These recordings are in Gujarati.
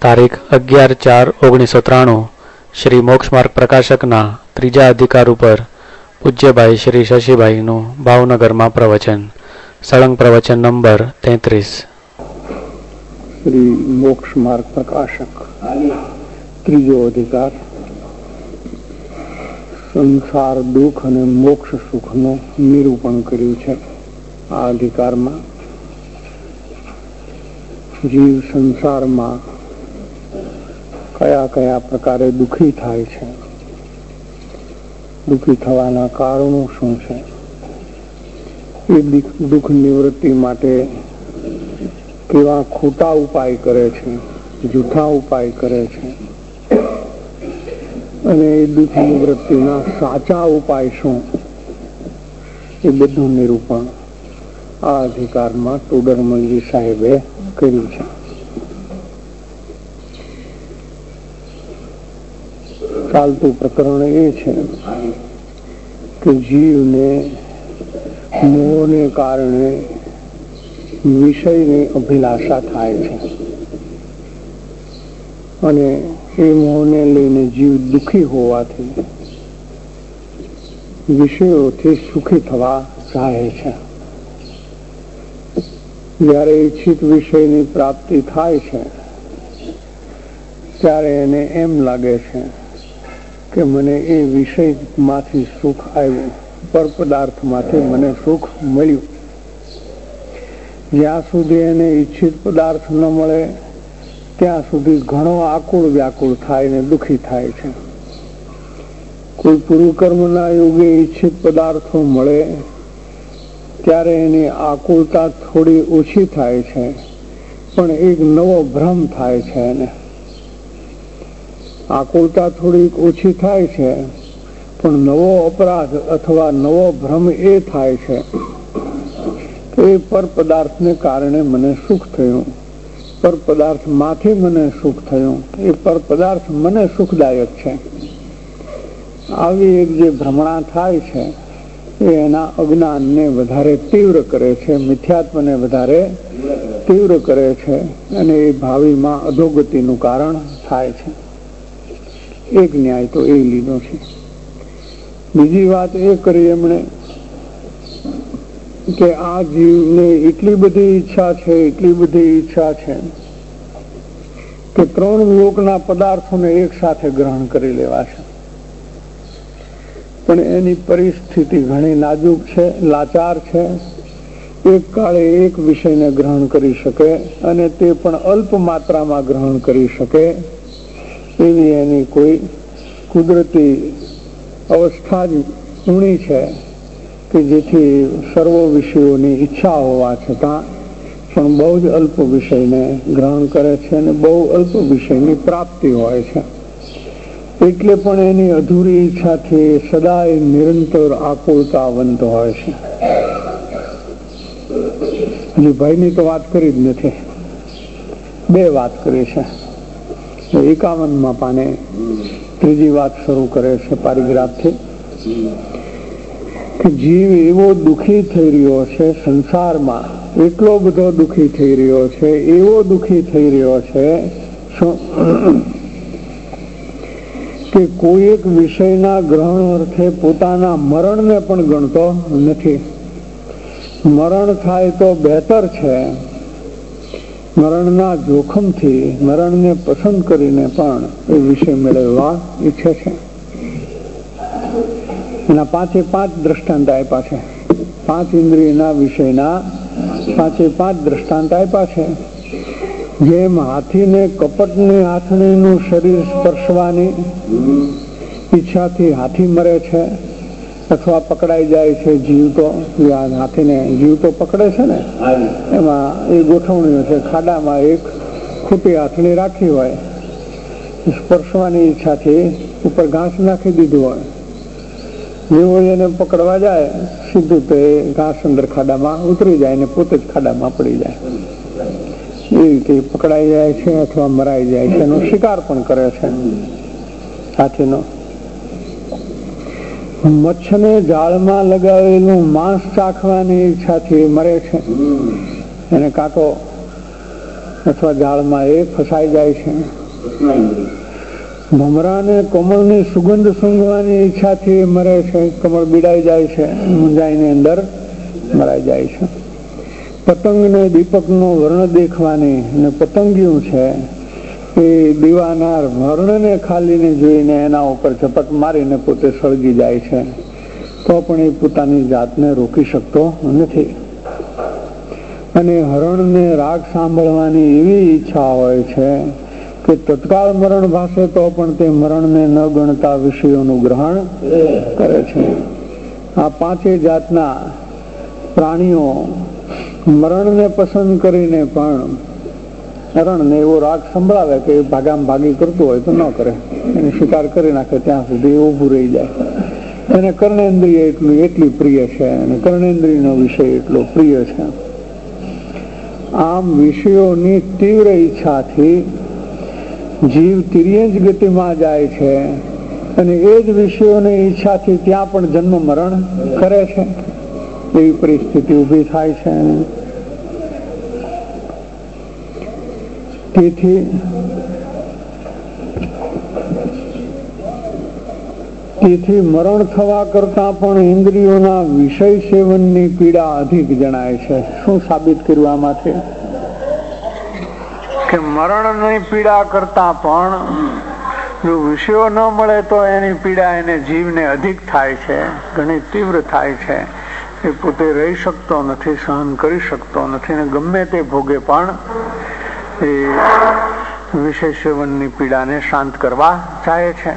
તારીખ 11/4/1993 શ્રી મોક્ષમાર્ગ પ્રકાશકના ત્રીજા અધિકાર ઉપર પૂજ્યભાઈ શ્રી શશીભાઈનું ભાવનગરમાં પ્રવચન. સળંગ પ્રવચન નંબર 33. શ્રી મોક્ષમાર્ગ પ્રકાશક ત્રીજો અધિકાર સંસાર દુઃખ અને મોક્ષ સુખનું નિરૂપણ કર્યું છે. આ અધિકારમાં જીવ સંસારમાં કયા કયા પ્રકારે દુઃખી થાય છે, દુઃખી થવાના કારણો શું છે, એ દુઃખ નિવૃત્તિ માટે કેવા ખોટા ઉપાય કરે છે, જૂઠા ઉપાય કરે છે, અને એ દુઃખ નિવૃત્તિના સાચા ઉપાય શું, એ બધું નિરૂપણ આ અધિકારમાં ટોડરમલજી સાહેબે કર્યું છે. ચાલતું પ્રકરણ એ છે કે જીવને મોહને કારણે વિષયની અભિલાષા થાય છે અને એ મોહને લઈને જીવ દુઃખી હોવાથી વિષયોથી સુખી થવા ચાહે છે. જ્યારે ઈચ્છિત વિષયની પ્રાપ્તિ થાય છે ત્યારે એને એમ લાગે છે કે મને એ વિષયમાંથી સુખ આવ્યું, પર પદાર્થમાંથી મને સુખ મળ્યું. જ્યાં સુધી એને ઈચ્છિત પદાર્થ ન મળે ત્યાં સુધી ઘણો આકુળ વ્યાકુળ થાય ને દુઃખી થાય છે. કોઈ પૂર્વકર્મના યોગે ઈચ્છિત પદાર્થો મળે ત્યારે એની આકુળતા થોડી ઓછી થાય છે, પણ એક નવો ભ્રમ થાય છે. એને આકુળતા થોડીક ઓછી થાય છે, પણ નવો અપરાધ અથવા નવો ભ્રમ એ થાય છે કે એ પર પદાર્થને કારણે મને સુખ થયું, પર પદાર્થમાંથી મને સુખ થયું, એ પર પદાર્થ મને સુખદાયક છે. આવી એક જે ભ્રમણા થાય છે એ એના અજ્ઞાનને વધારે તીવ્ર કરે છે, મિથ્યાત્મને વધારે તીવ્ર કરે છે અને એ ભાવિમાં અધોગતિનું કારણ થાય છે. એક ન્યાય તો એ લીધો છે. બીજી વાત એ કરી એમણે કે આ જીવને એટલી બધી ઈચ્છા છે, એટલી બધી ઈચ્છા છે કે 3 લોકના પદાર્થોને એક સાથે ગ્રહણ કરી લેવા છે. પણ એની પરિસ્થિતિ ઘણી નાજુક છે, લાચાર છે. એક કાળે એક વિષયને ગ્રહણ કરી શકે અને તે પણ અલ્પ માત્રામાં ગ્રહણ કરી શકે એવી એની કોઈ કુદરતી અવસ્થા જ ઊણી છે કે જેથી સર્વ વિષયોની ઈચ્છા હોવા છતાં પણ બહુ જ અલ્પ વિષયને ગ્રહણ કરે છે અને બહુ અલ્પ વિષયની પ્રાપ્તિ હોય છે. એટલે પણ એની અધૂરી ઈચ્છાથી સદાય નિરંતર આકુળતાવંત હોય છે. હજી ભાઈની તો વાત કરી જ નથી, 2 વાત કરી છે. 51માં પાને ત્રીજી વાત શરૂ કરે છે પારિગ્રાફથી કે જીવ એવો દુઃખી થઈ રહ્યો છે સંસારમાં, એટલો બધો દુઃખી થઈ રહ્યો છે, એવો દુઃખી થઈ રહ્યો છે કે કોઈ એક વિષયના ગ્રહણ અર્થે પોતાના મરણને પણ ગણતો નથી. મરણ થાય તો બહેતર છે, મરણના જોખમથી મરણને પસંદ કરીને પણ એ વિષય મેળવવા ઈચ્છે છે. એના 5 દ્રષ્ટાંત આપ્યા છે. 5 ઇન્દ્રિયના વિષયના 5 દ્રષ્ટાંત આપ્યા છે. જેમ હાથીને કપટની હાથણીનું શરીર સ્પર્શવાની ઈચ્છાથી હાથી મરે છે અથવા પકડાઈ જાય છે. જીવ તો હાથીને જીવ તો પકડે છે ને, એમાં એ ગોઠવણીઓ છે. ખાડામાં એક ખોટી હાથણી રાખી હોય, સ્પર્શવાની ઈચ્છાથી ઉપર ઘાસ નાખી દીધું હોય, જેવો એને પકડવા જાય સીધું તે ઘાસ અંદર ખાડામાં ઉતરી જાય ને પોતે જ ખાડામાં પડી જાય. એ રીતે પકડાઈ જાય છે અથવા મરાઈ જાય છે. એનો શિકાર પણ કરે છે હાથીનો. મચ્છને જાળમાં લગાવેલું માંસ ચાખવાની ઈચ્છાથી મરે છે. એને કાંટો અથવા જાળમાં એ ફસાઈ જાય છે. ભમરાને કમળની સુગંધ સૂંઘવાની ઈચ્છાથી મરે છે. કમળ બીડાઈ જાય છે, મૂંઝાઈની અંદર મરાઈ જાય છે. પતંગને દીપકનો વર્ણ દેખવાની અને પતંગિયું છે એ દીવાનાર વર્ણને ખાલીને જોઈને એના ઉપર ઝપટ મારીને પોતે સળગી જાય છે, તો પણ એ પોતાની જાતને રોકી શકતો નથી. અને હરણને રાગ સાંભળવાની એવી ઈચ્છા હોય છે કે તત્કાળ મરણ ભાસે તો પણ તે મરણને ન ગણતા વિષયોનું ગ્રહણ કરે છે. આ પાંચે જાતના પ્રાણીઓ મરણને પસંદ કરીને પણ હરણને એવો રાગ સંભળાવે કે ભાગામ ભાગી કરતું હોય તો ન કરે, એને શિકાર કરી નાખે ત્યાં સુધી ઊભું રહી જાય. એને કર્ણેન્દ્રિય એટલી પ્રિય છે અને કર્ણેન્દ્રિયનો વિષય એટલો પ્રિય છે. આમ વિષયોની તીવ્ર ઈચ્છાથી જીવ તિર્યંજ ગતિમાં જાય છે અને એ જ વિષયોની ઈચ્છાથી ત્યાં પણ જન્મ મરણ કરે છે. એવી પરિસ્થિતિ ઊભી થાય છે. તેથી મરણ થવા કરતા પણ ઇન્દ્રિયોના વિષય સેવનની પીડા અધિક જણાય છે. શું સાબિત કર્યું આમાંથી? કે મરણની પીડા કરતા પણ જો વિષયો ન મળે તો એની પીડા એને જીવને અધિક થાય છે, ઘણી તીવ્ર થાય છે. એ પોતે રહી શકતો નથી, સહન કરી શકતો નથી ને ગમે તે ભોગે પણ એ વિષય સેવનની પીડાને શાંત કરવા ચાહે છે.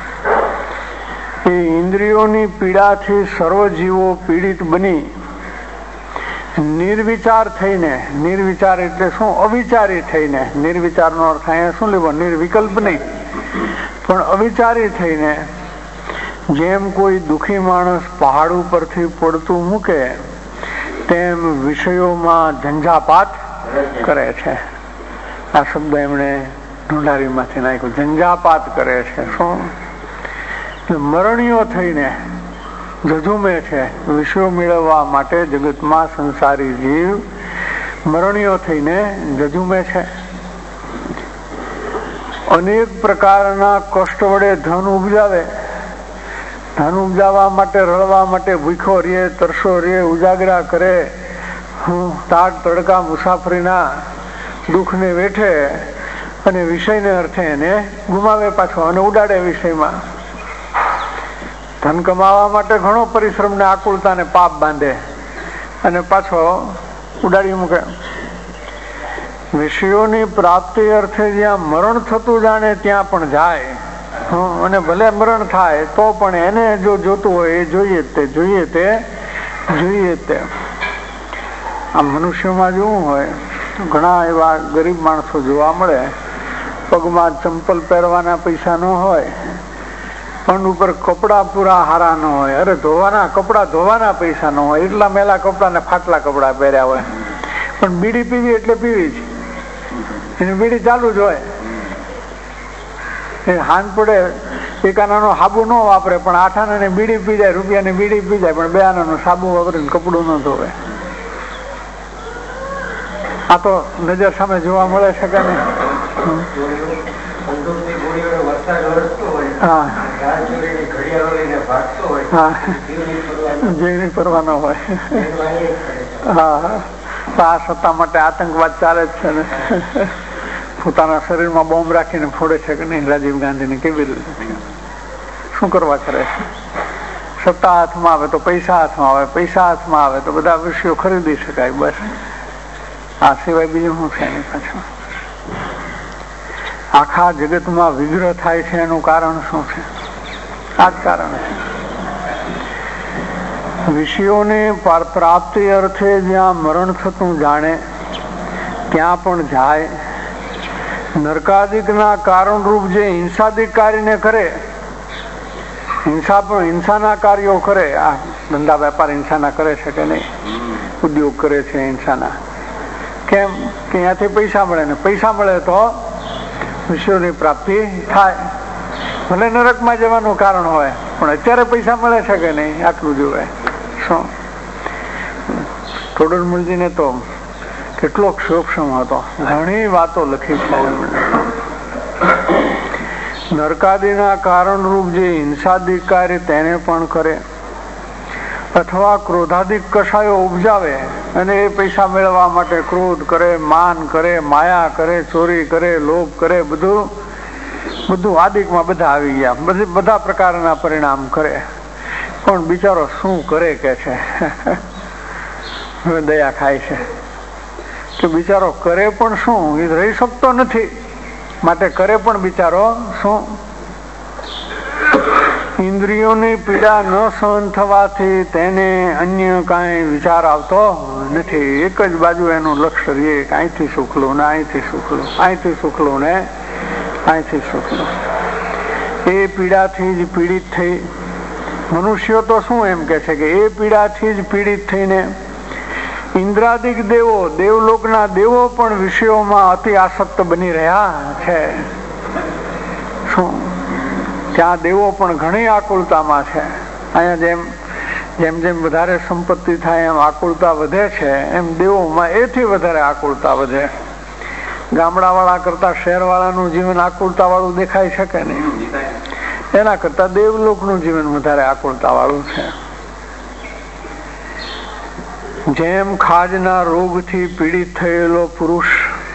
એ ઇન્દ્રિયોની પીડાથી સર્વ જીવો પીડિત બની નિર્વિચાર થઈને, નિર્વિચાર એટલે શું? અવિચારી થઈને. નિર્વિચારનો અર્થ અહીંયા શું લેવો? નિર્વિકલ્પ નહીં, પણ અવિચારી થઈને જેમ કોઈ દુઃખી માણસ પહાડ ઉપરથી પડતું મૂકે તેમ વિષયોમાં ઝંઝાપાત કરે છે. આ શબ્દ એમણે ઢોંઢારીમાંથી નાખ્યો, ઝંઝાપાત કરે છે. શું? મરણીઓ થઈને ઝઝુમે છે. વિષયો મેળવવા માટે જગતમાં સંસારી જીવ મરણીઓ થઈને ઝઝુમે છે. અનેક પ્રકારના કષ્ટ વડે ધન ઉપજાવે. ધન ઉપજાવવા માટે, રળવા માટે ભૂખો રે, તરસો રે, ઉજાગરા કરે, તાટ તડકા મુસાફરીના દુઃખને વેઠે અને વિષયને અર્થે એને ગુમાવે પાછો અને ઉડાડે વિષયમાં. ધન કમાવા માટે ઘણો પરિશ્રમ ને આકુળતા ને પાપ બાંધે અને પાછો ઉડાડી મૂકે. વિષયોની પ્રાપ્તિ અર્થે જ્યાં મરણ થતું જાણે ત્યાં પણ જાય અને ભલે મરણ થાય તો પણ એને જો જોતું હોય એ જોઈએ તે. આ મનુષ્યમાં જોવું હોય તો ઘણા એવા ગરીબ માણસો જોવા મળે, પગમાં ચંપલ પહેરવાના પૈસા ન હોય, પણ ઉપર કપડા પૂરા હારા ન હોય, અરે કપડા ધોવાના પૈસા ન હોય, એટલા મેલા કપડા ને ફાટલા કપડા પહેર્યા હોય, પણ બીડી પીવી એટલે પીવી જ, એની બીડી ચાલુ જ હોય. હાથ પડે એક આનાનો સાબુ ન વાપરે પણ 8 આનાની બીડી પી જાય, રૂપિયાની બીડી પી જાય, પણ 2 આનાનું સાબુ વાપરીને કપડું ન ધોવે. આ તો નજર સામે જોવા મળે છે કે નહીં? જીવની પરવાનો હોય. હા, આ સત્તા માટે આતંકવાદ ચાલે જ છે ને. પોતાના શરીરમાં બોમ્બ રાખીને ફોડે છે કે નહીં? રાજીવ ગાંધીને કેવી રીતે શું કરવા કરે છે? સત્તા હાથમાં આવે તો પૈસા હાથમાં આવે, પૈસા હાથમાં આવે તો બધા વિષયો ખરીદી શકાય, બસ. આ સિવાય બીજું શું છે એની પાછળ? આખા જગતમાં વિગ્રહ થાય છે એનું કારણ શું છે? આ જ કારણ છે. વિષયોની પ્રાપ્તિ અર્થે જ્યાં મરણ થતું જાણે ત્યાં પણ જાય. નરકાદિકના કારણરૂપ જે હિંસાદિક કાર્યને કરે, હિંસાના કાર્યો કરે, આ ધંધા વેપાર હિંસાના કરે છે કે નહીં? ઉદ્યોગ કરે છે હિંસાના. કેમ કે અહીંયાથી પૈસા મળે ને પૈસા મળે તો વિષયોની પ્રાપ્તિ થાય. ભલે નરકમાં જવાનું કારણ હોય પણ અત્યારે પૈસા મળે છે કે નહીં આટલું જોવે. શું તોડરમલજીને તો કેટલો સૂક્ષ્મ હતો, ઘણી વાતો લખી છે એમણે. નરકાદિના કારણરૂપ જે હિંસાદિક કાર્ય તેને પણ કરે, અથવા ક્રોધાદિક કષાયો ઉપજાવે અને એ પૈસા મેળવવા માટે ક્રોધ કરે, માન કરે, માયા કરે, ચોરી કરે, લોભ કરે, બધું આદિકમાં બધા આવી ગયા, બધા પ્રકારના પરિણામ કરે. પણ બિચારો શું કરે કે છે હવે દયા ખાય છે કે બિચારો કરે પણ શું, એ રહી શકતો નથી, માટે કરે પણ બિચારો શું. ઇન્દ્રિયોની પીડા ન સહન થવાથી તેને અન્ય કાંઈ વિચાર આવતો નથી. એક જ બાજુ એનું લક્ષ્ય રહે, અહીંથી સુખલું ને અહીંથી સુખલું, અહીંથી સુખલું ને અહીંથી સુખલું. એ પીડાથી જ પીડિત થઈ મનુષ્યો તો શું એમ કે છે કે એ પીડાથી જ પીડિત થઈને ઇન્દ્રાદિક દેવો, દેવલોકના દેવો પણ વિષયોમાં અતિ આસક્ત બની રહ્યા છે. શું ત્યાં દેવો પણ ઘણી આકુલતામાં છે. અહીંયા જેમ જેમ વધારે સંપત્તિ થાય એમ આકુલતા વધે છે, એમ દેવોમાં એથી વધારે આકુલતા વધે. ગામડાવાળા કરતા શહેરવાળાનું જીવન આકુલતા વાળું દેખાય છે કે નહીં? એના કરતા દેવલોકનું જીવન વધારે આકુલતા વાળું છે. જેમ ખાજના રોગથી પીડિત થયેલો પુરુષ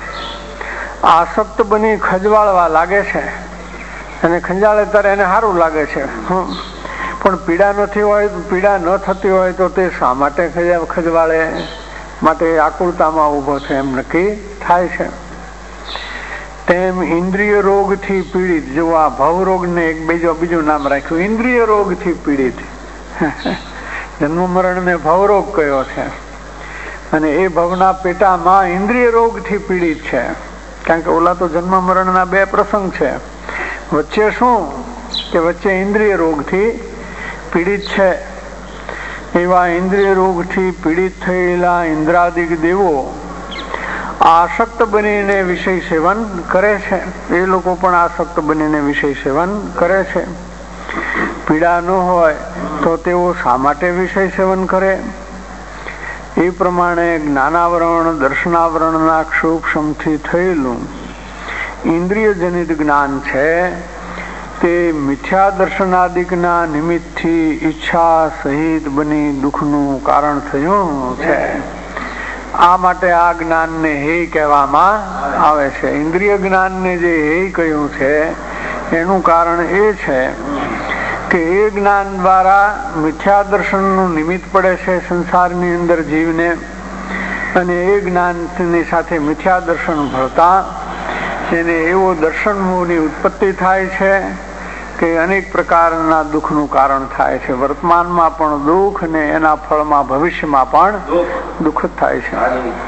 આસક્ત બની ખંજવાળવા લાગે છે, અને ખંજાળે ત્યારે એને સારું લાગે છે, પણ પીડા નથી હોય, પીડા ન થતી હોય તો તે શા માટે ખંજવાળે? માટે આકુલતામાં ઉભો છે એમ નક્કી થાય છે. તેમ ઇન્દ્રિય રોગથી પીડિત, જો આ ભવરોગને એક બીજું નામ રાખ્યું, ઇન્દ્રિય રોગથી પીડિત. જન્મ મરણને ભવરોગ કયો છે, અને એ ભવના પેટામાં ઇન્દ્રિય રોગથી પીડિત છે. કારણ કે ઓલા તો જન્મ મરણના બે પ્રસંગ છે, વચ્ચે શું કે વચ્ચે ઇન્દ્રિય રોગથી પીડિત છે. એવા ઇન્દ્રિય રોગથી પીડિત થયેલા ઇન્દ્રાદિક દેવો આસક્ત બનીને વિષય સેવન કરે છે. એ લોકો પણ આસક્ત બનીને વિષય સેવન કરે છે. પીડા ન હોય તો તેઓ શા માટે વિષય સેવન કરે? એ પ્રમાણે જ્ઞાનાવરણ દર્શનાવરણના ક્ષોભથી થયેલું ઇન્દ્રિય જનિત જ્ઞાન છે તે મિથ્યા દર્શનાદિકના નિમિત્તથી ઈચ્છા સહિત બની દુઃખનું કારણ થયું છે. આ માટે આ જ્ઞાનને હે કહેવામાં આવે છે. ઇન્દ્રિય જ્ઞાનને જે હે કહ્યું છે એનું કારણ એ છે કે એ જ્ઞાન દ્વારા મિથ્યા દર્શનનું નિમિત્ત પડે છે સંસારની અંદર જીવને, અને એ જ્ઞાનની સાથે મિથ્યા દર્શન ભળતા એને એવો દર્શન મોહની ઉત્પત્તિ થાય છે કે અનેક પ્રકારના દુઃખનું કારણ થાય છે. વર્તમાનમાં પણ દુઃખ ને એના ફળમાં ભવિષ્યમાં પણ દુઃખ થાય છે.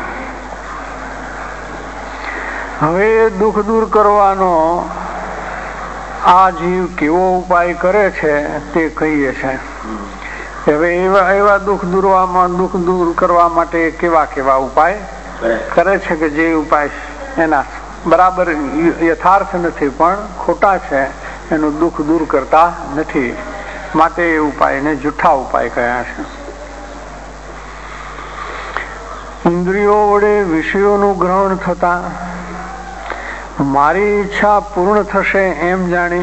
હવે દુઃખ દૂર કરવાનો આ જીવ કેવો ઉપાય કરે છે તે કહીએ છે. હવે એવા દુઃખ દૂર કરવા માટે કેવા ઉપાય કરે છે કે જે ઉપાય એના બરાબર યથાર્થ નથી પણ ખોટા છે, એનું દુઃખ દૂર કરતા નથી, માટે એ ઉપાયને જૂઠા ઉપાય કહ્યા છે. ઇન્દ્રિયો વડે વિષયોનું ગ્રહણ થતા મારી ઈચ્છા પૂર્ણ થશે એમ જાણી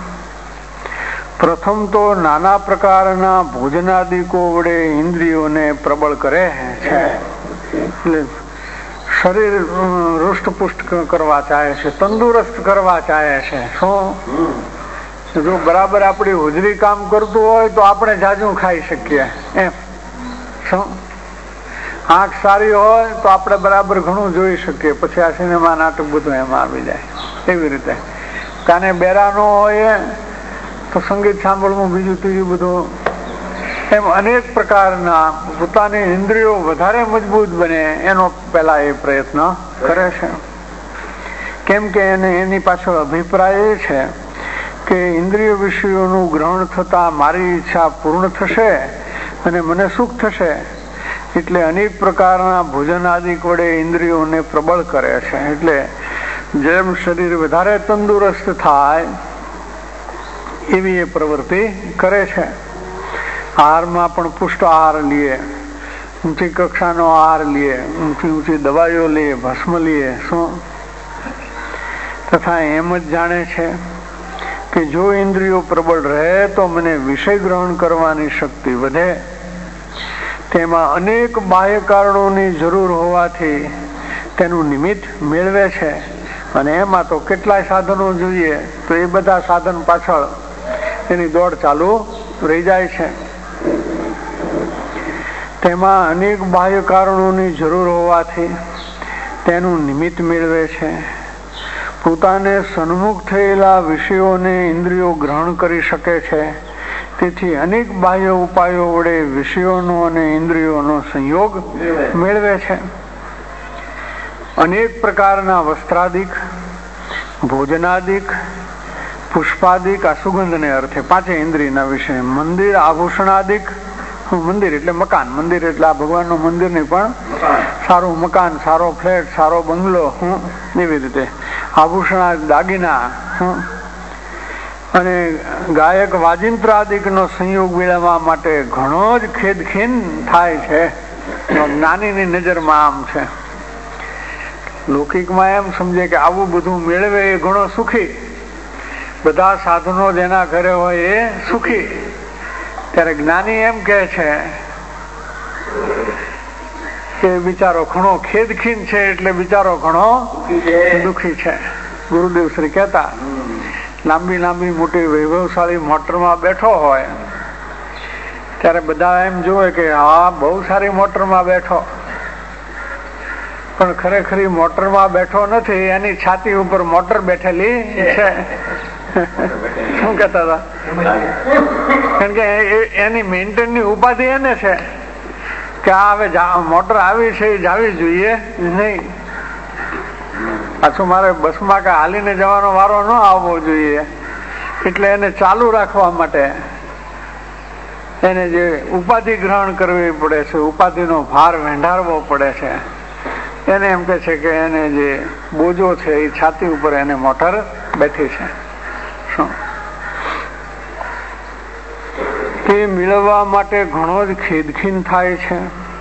પ્રથમ તો નાના પ્રકારના ભોજનાદિકો વડે ઇન્દ્રિયોને પ્રબળ કરે છે. એટલે શરીર હૃષ્ટપુષ્ટ કરવા ચાહે છે, તંદુરસ્ત કરવા ચાહે છે. શું જો બરાબર આપણી હોજરી કામ કરતું હોય તો આપણે જાજુ ખાઈ શકીએ એમ. શું આંખ સારી હોય તો આપણે બરાબર ઘણું જોઈ શકીએ, પછી આ સિનેમા નાટક બધું એમાં આવી જાય. એવી રીતે કાને બેરા ન હોય તો સંગીત સાંભળવું, બીજું ત્રીજું બધું, એમ અનેક પ્રકારના પોતાની ઇન્દ્રિયો વધારે મજબૂત બને એનો પેલા એ પ્રયત્ન કરે છે. કેમ કે એની પાછળ અભિપ્રાય એ છે કે ઇન્દ્રિય વિષયોનું ગ્રહણ થતા મારી ઈચ્છા પૂર્ણ થશે અને મને સુખ થશે, એટલે અનેક પ્રકારના ભોજન આદિ વડે ઇન્દ્રિયોને પ્રબળ કરે છે. એટલે જેમ શરીર વધારે તંદુરસ્ત થાય એવી એ પ્રવૃત્તિ કરે છે. આહારમાં પણ પુષ્ટ આહાર લઈએ ઊંચી કક્ષાનો આહાર લઈએ, ઊંચી ઊંચી દવાઈઓ લઈએ, ભસ્મ લઈએ, શું તથા એમ જ જાણે છે કે જો ઇન્દ્રિયો પ્રબળ રહે તો મને વિષય ગ્રહણ કરવાની શક્તિ વધે. તેમાં અનેક બાહ્ય કારણોની જરૂર હોવાથી તેનું નિમિત્ત મેળવે છે, અને એમાં તો કેટલાય સાધનો જોઈએ તો એ બધા સાધન પાછળ એની દોડ ચાલુ રહી જાય છે. તેમાં અનેક બાહ્ય કારણોની જરૂર હોવાથી તેનું નિમિત્ત મેળવે છે. પોતાને સન્મુખ થયેલા વિષયોને ઇન્દ્રિયો ગ્રહણ કરી શકે છે. તેથી અનેક બાહ્ય ઉપાયો વડે વિષયોનો અને ઇન્દ્રિયોનો સંયોગ મેળવે છે. અનેક પ્રકારના વસ્ત્રાદિક, ભોજનાદિક, પુષ્પાદિક, આ સુગંધને અર્થે પાંચે ઇન્દ્રિયના વિષય, મંદિર આભૂષણાદિક, મંદિર એટલે મકાન, મંદિર એટલે આ ભગવાનનું મંદિર નહીં પણ સારું મકાન, સારો ફ્લેટ, સારો બંગલો, એવી રીતે આભૂષણ, દાગીના અને ગાયક વાજિંત્ર આદિકનો સંયોગ મેળવવા માટે ઘણો જ ખેદખીન થાય છે. જ્ઞાનીની નજરમાં આમ છે. લૌકિકમાં એમ સમજે કે આવું બધું મેળવે એ ઘણો સુખી, બધા સાધનો જેના ઘરે હોય એ સુખી. ત્યારે જ્ઞાની એમ કહે છે કે બિચારો ઘણો ખેદખીન છે, એટલે બિચારો ઘણો દુઃખી છે. ગુરુદેવ શ્રી કહેતા, લાંબી લાંબી મોટી વૈભવશાળી મોટરમાં બેઠો હોય ત્યારે બધા એમ જોવે કે હા બહુ સારી મોટરમાં બેઠો, પણ ખરેખર મોટરમાં બેઠો નથી, એની છાતી ઉપર મોટર બેઠેલી છે. શું કહેતા હતા? કારણ કે એની મેન્ટેનની ઉપાધિ એને છે કે આ હવે મોટર આવી છે એ જાવી જોઈએ નહીં, પાછું મારે બસમાં કે હાલીને જવાનો વારો ન આવવો જોઈએ, એટલે એને ચાલુ રાખવા માટે એને જે ઉપાધિ ગ્રહણ કરવી પડે છે, ઉપાધિનો ભાર વેંઢારવો પડે છે. એને એમ કે છે કે એને જે બોજો છે એ છાતી ઉપર એને મોટર બેઠી છે. શું તે મેળવવા માટે ઘણો જ ખેદખીન થાય છે.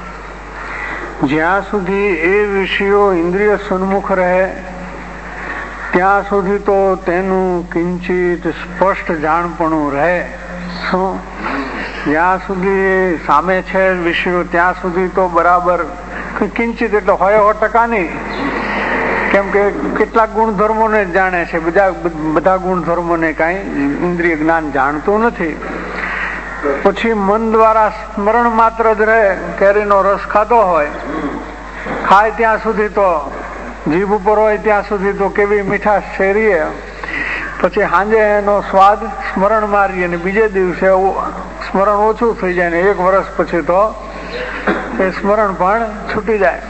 જ્યાં સુધી એ વિષયો ઇન્દ્રિય સન્મુખ રહે ત્યાં સુધી તો તેનું કિંચિત સ્પષ્ટ જાણપણું રહે. શું જ્યાં સુધી સામે છે વિષયો ત્યાં સુધી તો બરાબર કિંચિત એટલે હોય 100% નહીં, કેમ કે કેટલાક ગુણધર્મોને જ જાણે છે, બધા ગુણધર્મોને કાંઈ ઇન્દ્રિય જ્ઞાન જાણતું નથી. પછી મન દ્વારા સ્મરણ માત્ર જ રહે. કેરીનો રસ ખાધો હોય, ખાય ત્યાં સુધી તો જીભ ઉપર હોય ત્યાં સુધી તો કેવી મીઠાશ શેરીએ, પછી સાંજે એનો સ્વાદ સ્મરણ મારીએ ને બીજે દિવસે સ્મરણ ઓછું થઈ જાય ને 1 વર્ષ પછી તો એ સ્મરણ પણ છૂટી જાય.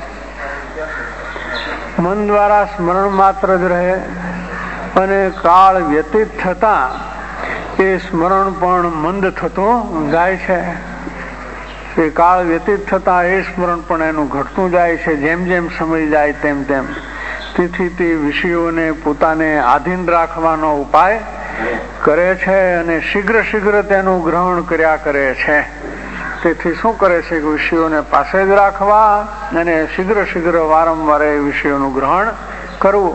મન દ્વારા સ્મરણ માત્ર જ રહે અને કાળ વ્યતીત થતા એ સ્મરણ પણ મંદ થતું જાય છે. એ કાળ વ્યતીત થતા એ સ્મરણ પણ એનું ઘટતું જાય છે, જેમ જેમ સમય જાય તેમ તેમ. તેથી તે વિષયોને પોતાને આધીન રાખવાનો ઉપાય કરે છે અને શીઘ્ર તેનું ગ્રહણ કર્યા કરે છે. તેથી શું કરે છે કે વિષયોને પાસે જ રાખવા અને શીઘ્ર વારંવાર એ વિષયોનું ગ્રહણ કરવું.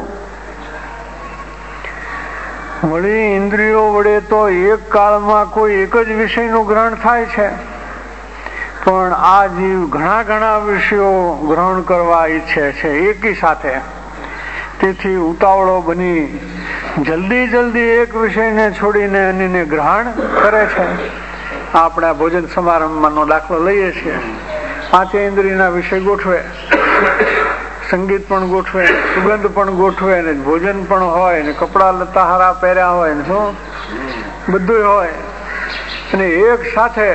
વળી ઇન્દ્રિયો વડે તો એક કાળમાં કોઈ એક જ વિષયનું ગ્રહણ થાય છે, પણ આ જીવ ઘણા વિષયો ગ્રહણ કરવા ઈચ્છે છે એકી સાથે. તેથી ઉતાવળો બની જલ્દી એક વિષયને છોડીને અન્યને ગ્રહણ કરે છે. આપણે ભોજન સમારંભનો દાખલો લઈએ છીએ. 5 ઇન્દ્રિયના વિષય ગોઠવે, સંગીત પણ ગોઠવે, સુગંધ પણ ગોઠવે, ને ભોજન પણ હોય, ને કપડા લતા હારા પહેર્યા હોય, ને શું બધું હોય, અને એક સાથે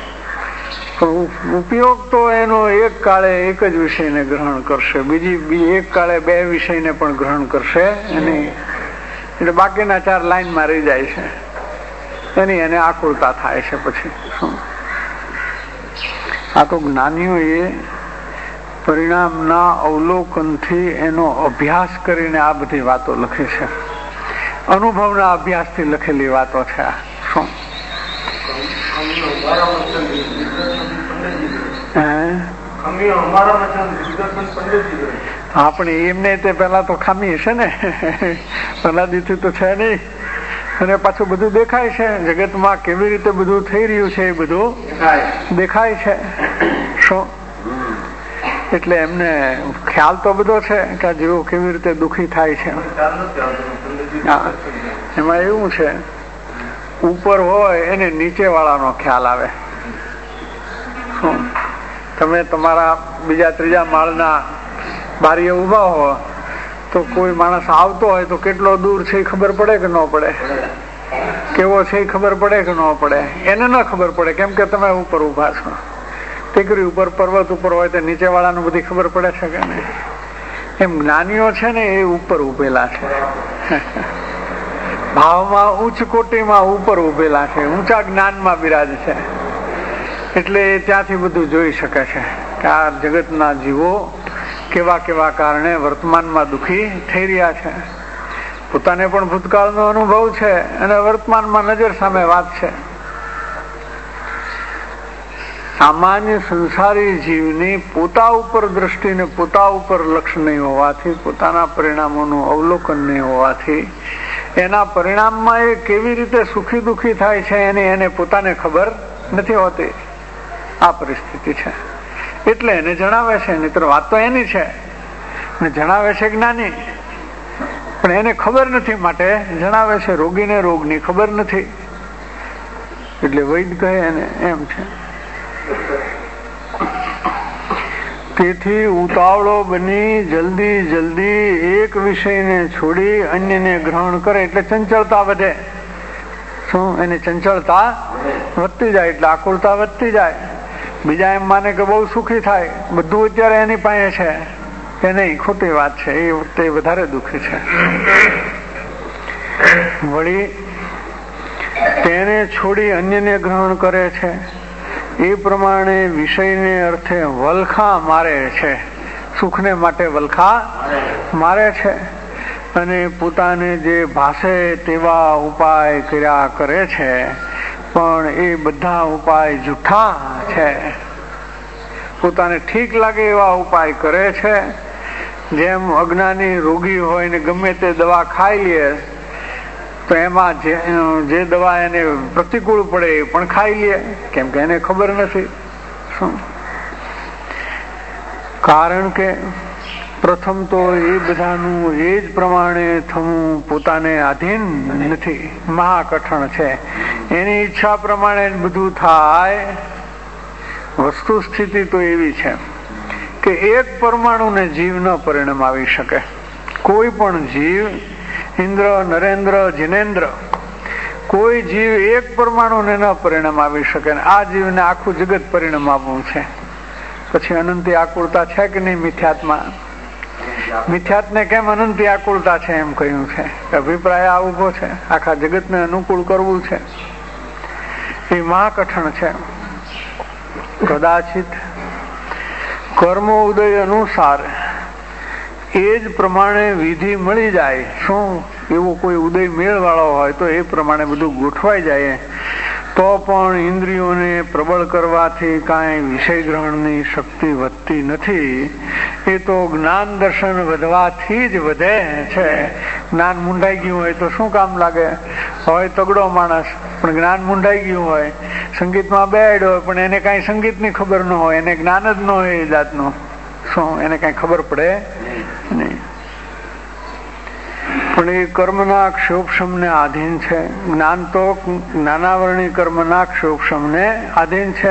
ઉપયોગ તો એનો એક કાળે એક જ વિષયને ગ્રહણ કરશે, બીજી એક કાળે 2 વિષયને પણ ગ્રહણ કરશે નહીં. એટલે બાકીના 4 લાઈનમાં રહી જાય છે, એની એને આકુળતા થાય છે. પછી શું આ તો જ્ઞાનીઓએ પરિણામના અવલોકનથી એનો અભ્યાસ કરીને આ બધી વાતો લખી છે, અનુભવના અભ્યાસથી લખેલી વાતો છે. આ શું આપણે એમને તે પેલા તો ખામી હશે ને, પ્રહલાદથી તો છે નહીં. અને પાછું બધું દેખાય છે જગતમાં, કેવી રીતે બધું થઈ રહ્યું છે એ બધું દેખાય છે. શું એટલે એમને ખ્યાલ તો બધો છે કે આ જીવો કેવી રીતે દુઃખી થાય છે. એમાં એવું છે, ઉપર હોય એને નીચે વાળાનો ખ્યાલ આવે. તમે તમારા બીજા ત્રીજા માળના બારીએ ઉભા હો તો કોઈ માણસ આવતો હોય તો કેટલો દૂર છે એ ખબર પડે કે ન પડે? કેવો છે એ ખબર પડે કે ન પડે? એને ન ખબર પડે, કેમ કે તમે ઉપર ઉભા છો. ટેકરી ઉપર, પર્વત ઉપર હોય તો નીચે વાળાનું બધી ખબર પડે છે કે નહીં? એમ જ્ઞાનીઓ છે ને એ ઉપર ઉભેલા છે, ભાવમાં ઉચ્ચ કોટીમાં ઉપર ઉભેલા છે, ઊંચા જ્ઞાનમાં બિરાજ છે. એટલે ત્યાંથી બધું જોઈ શકે છે કે આ જગતના જીવો કેવા કેવા કારણે વર્તમાનમાં દુઃખી થઈ રહ્યા છે. પોતાને પણ ભૂતકાળનો અનુભવ છે અને વર્તમાનમાં નજર સામે વાત છે. સામાન્ય સંસારી જીવની પોતા ઉપર દ્રષ્ટિ ને પોતા ઉપર લક્ષ્ય નહીં હોવાથી, પોતાના પરિણામોનું અવલોકન નહીં હોવાથી, એના પરિણામમાં એ કેવી રીતે સુખી દુઃખી થાય છે એને પોતાને ખબર નથી હોતી. આ પરિસ્થિતિ છે. એટલે એને જણાવે છે, નહીતર વાત તો એની છે, જણાવે છે જ્ઞાની, પણ એને ખબર નથી માટે જણાવે છે. રોગીને રોગની ખબર નથી એટલે વૈદ કહે એને એમ છે. તેથી ઉતાવળો બની જલ્દી જલ્દી એક વિષયને છોડી અન્યને ગ્રહણ કરે એટલે ચંચળતા વધે. શું? એને ચંચળતા વધતી જાય એટલે આકુળતા વધતી જાય. બીજા એમ માને કે બહુ સુખી થાય, બધું અત્યારે એની પાસે છે, એ નહીં, ખોટી વાત છે. એ વખતે વધારે દુઃખી છે. વળી તેને છોડી અન્યને ગ્રહણ કરે છે. એ પ્રમાણે વિષયને અર્થે વલખા મારે છે, સુખને માટે વલખા મારે છે. અને પોતાને જે ભાષે તેવા ઉપાય કર્યા કરે છે, પણ એ બધા ઉપાય જૂઠા છે. પોતાને ઠીક લાગે એવા ઉપાય કરે છે. જેમ અજ્ઞાની રોગી હોય ને ગમે તે દવા ખાઈ લે તો એમાં જે દવા એને પ્રતિકૂળ પડે એ પણ ખાઈ લે, કેમ કે એને ખબર નથી. શું? કારણ કે પ્રથમ તો એ બધાનું એ જ પ્રમાણે થવું પોતાને આધીન નથી, મહાકઠણ છે. એની ઈચ્છા પ્રમાણે બધું થાય. વસ્તુ સ્થિતિ તો એવી છે કે એક પરમાણુને જીવ ન પરિણમાવી શકે. કોઈ પણ જીવ, ઇન્દ્ર, નરેન્દ્ર, જિનેન્દ્ર, કોઈ જીવ એક પરમાણુને ન પરિણમાવી શકે. આ જીવને આખું જગત પરિણમાવવું છે. પછી અનંતી આકુળતા છે કે નહીં મિથ્યાત્મા? મિથ્યાત્ને કેમ અનંતી આકુળતા છે એમ કહ્યું છે. અભિપ્રાય આ ઉભો છે, આખા જગતને અનુકૂળ કરવું છે. એ મહાકઠણ છે. કદાચિત કર્મો ઉદય અનુસાર એ જ પ્રમાણે વિધિ મળી જાય. શું? એવો કોઈ ઉદય મેળ વાળો હોય તો એ પ્રમાણે બધું ગોઠવાઈ જાય, તો પણ ઇન્દ્રિયોને પ્રબળ કરવાથી કાંઈ વિષય ગ્રહણની શક્તિ વધતી નથી. એ તો જ્ઞાન દર્શન વધવાથી જ વધે છે. જ્ઞાન મુંડાઈ ગયું હોય તો શું કામ લાગે? હોય તગડો માણસ પણ જ્ઞાન મુંડાઈ ગયું હોય, સંગીતમાં બેઠો હોય પણ એને કાંઈ સંગીતની ખબર ન હોય, એને જ્ઞાન જ ન હોય એ જાતનું. શું? એને કાંઈ ખબર પડે નહીં. પણ એ કર્મના ક્ષોભશમને આધીન છે. જ્ઞાન તો જ્ઞાનાવરણી કર્મના ક્ષોભશમને આધીન છે.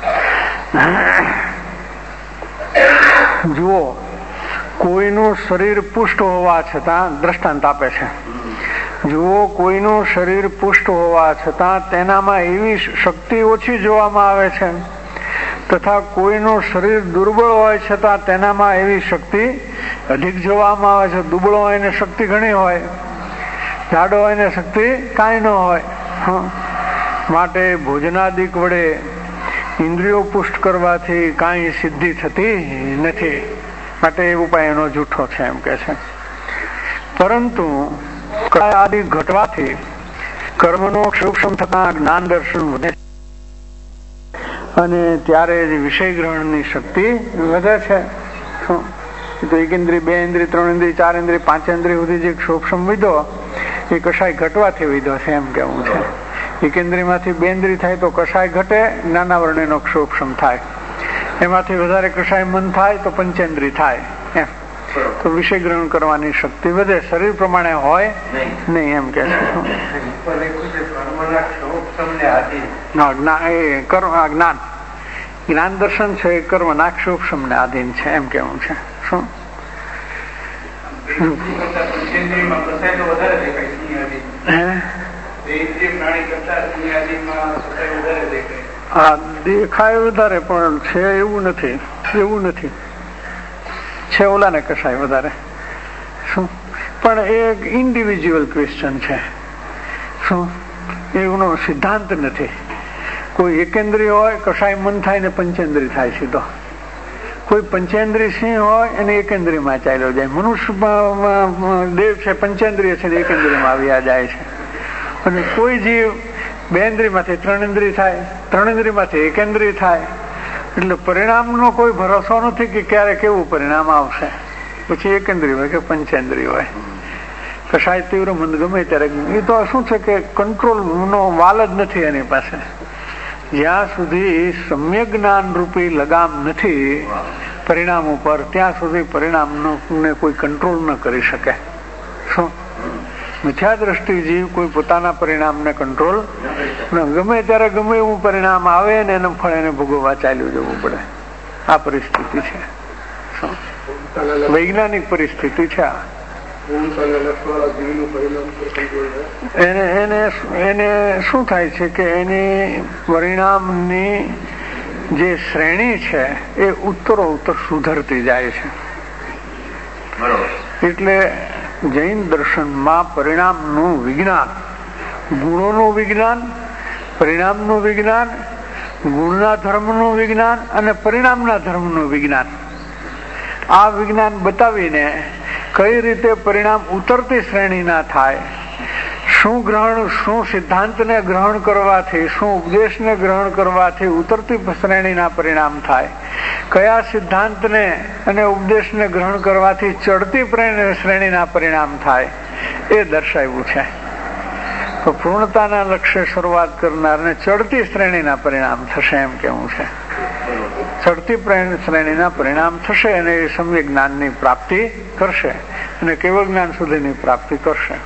જુઓ, કોઈનું શરીર પુષ્ટ હોવા છતાં, દ્રષ્ટાંત આપે છે, જુઓ કોઈનું શરીર પુષ્ટ હોવા છતાં તેનામાં એવી શક્તિ ઓછી જોવામાં આવે છે, તથા કોઈનું શરીર દુર્બળ હોય છતાં તેનામાં એવી શક્તિ અધિક જોવામાં આવે છે. દુબળો હોય ને શક્તિ ઘણી હોય, જાડો હોય ને શક્તિ કાંઈ ન હોય. માટે ભોજનાદિક વડે ઇન્દ્રિયો પુષ્ટ કરવાથી કાંઈ સિદ્ધિ થતી નથી. માટે એ ઉપાય એનો જૂઠો છે એમ કે છે. પરંતુ આદિ ઘટવાથી કર્મનો ક્ષોભ થતા જ્ઞાન દર્શન વધે અને ત્યારે જ વિષય ગ્રહણની શક્તિ વધે છે. તો એક ઇન્દ્રિય, બે ઇન્દ્રિય, ત્રણ ઇન્દ્રિય, ચાર ઇન્દ્રિય, પાંચ ઇન્દ્રિય સુધી જે ક્ષોભ વિધો એ કશાય ઘટવાથી વિધો છે એમ કેવું છે. એક ઇન્દ્રિયમાંથી બે ઇન્દ્રિય થાય તો કશાય ઘટે, જ્ઞાનાવરણનો ક્ષોભ થાય. એમાંથી વધારે કશાય મન થાય તો પંચેન્દ્રિય થાય એમ. તો વિષય ગ્રહણ કરવાની શક્તિ વધે, શરીર પ્રમાણે હોય નહીં એમ કે છે. જ્ઞાન દર્શન છે એ કર્મના ક્ષોભને આધીન છે એમ કેવું છે. શું હા, દેખાય વધારે પણ છે એવું નથી, એવું નથી છે ઓલાને કશાય વધારે. શું પણ એ એક ઇન્ડિવિજ્યુઅલ ક્વેશ્ચન છે. શું એનો સિદ્ધાંત નથી. કોઈ એકેન્દ્રિય હોય કશાય મન થાય ને પંચેન્દ્રિય થાય સીધો. કોઈ પંચેન્દ્રિય સિંહ હોય એને એકેન્દ્રિયમાં ચાલ્યો જાય. મનુષ્ય દેવ છે પંચેન્દ્રિય છે એકેન્દ્રિયમાં આવ્યા જાય છે. અને કોઈ જીવ બે ઇન્દ્રિયમાંથી ત્રણ ઇન્દ્રિય થાય, ત્રણ ઇન્દ્રિયમાંથી એકેન્દ્રિય થાય. એટલે પરિણામનો કોઈ ભરોસો નથી કે ક્યારે કેવું પરિણામ આવશે. પછી એકેન્દ્રિય હોય કે પંચેન્દ્રિય હોય, કશાય તીવ્ર મંદ ગમે ત્યારે. એ તો શું છે કે કંટ્રોલનો વાલ જ નથી એની પાસે. જ્યાં સુધી સમ્યક જ્ઞાન રૂપી લગામ નથી પરિણામ ઉપર, ત્યાં સુધી પરિણામનો કોઈ કંટ્રોલ ન કરી શકે. શું મિથ્યા દ્રષ્ટિ જીવ કોઈ પોતાના પરિણામને કંટ્રોલ ગમે ત્યારે ગમે એવું પરિણામ આવે ને એનું ફળ એને ભોગવવા ચાલ્યું જવું પડે. આ પરિસ્થિતિ છે, વૈજ્ઞાનિક પરિસ્થિતિ છે. એને શું થાય છે કે એની પરિણામની જે શ્રેણી છે એ ઉત્તરોત્તર સુધરતી જાય છે. એટલે જૈન દર્શનમાં પરિણામનું વિજ્ઞાન, ગુણોનું વિજ્ઞાન, પરિણામનું વિજ્ઞાન, ગુણના ધર્મનું વિજ્ઞાન અને પરિણામના ધર્મનું વિજ્ઞાન, આ વિજ્ઞાન બતાવીને કઈ રીતે પરિણામ ઉતરતી શ્રેણીના થાય, શું ગ્રહણ, શું સિદ્ધાંતને ગ્રહણ કરવાથી, શું ઉપદેશને ગ્રહણ કરવાથી ઉતરતી શ્રેણીના પરિણામ થાય, કયા સિદ્ધાંતને અને ઉપદેશને ગ્રહણ કરવાથી ચડતી શ્રેણીના પરિણામ થાય, એ દર્શાવ્યું છે. તો પૂર્ણતાના લક્ષ્ય શરૂઆત કરનારને ચડતી શ્રેણીના પરિણામ થશે એમ કેવું છે. ચડતી શ્રેણીના પરિણામ થશે અને એ સમ્યક જ્ઞાનની પ્રાપ્તિ કરશે અને કેવળ જ્ઞાન સુધીની પ્રાપ્તિ કરશે.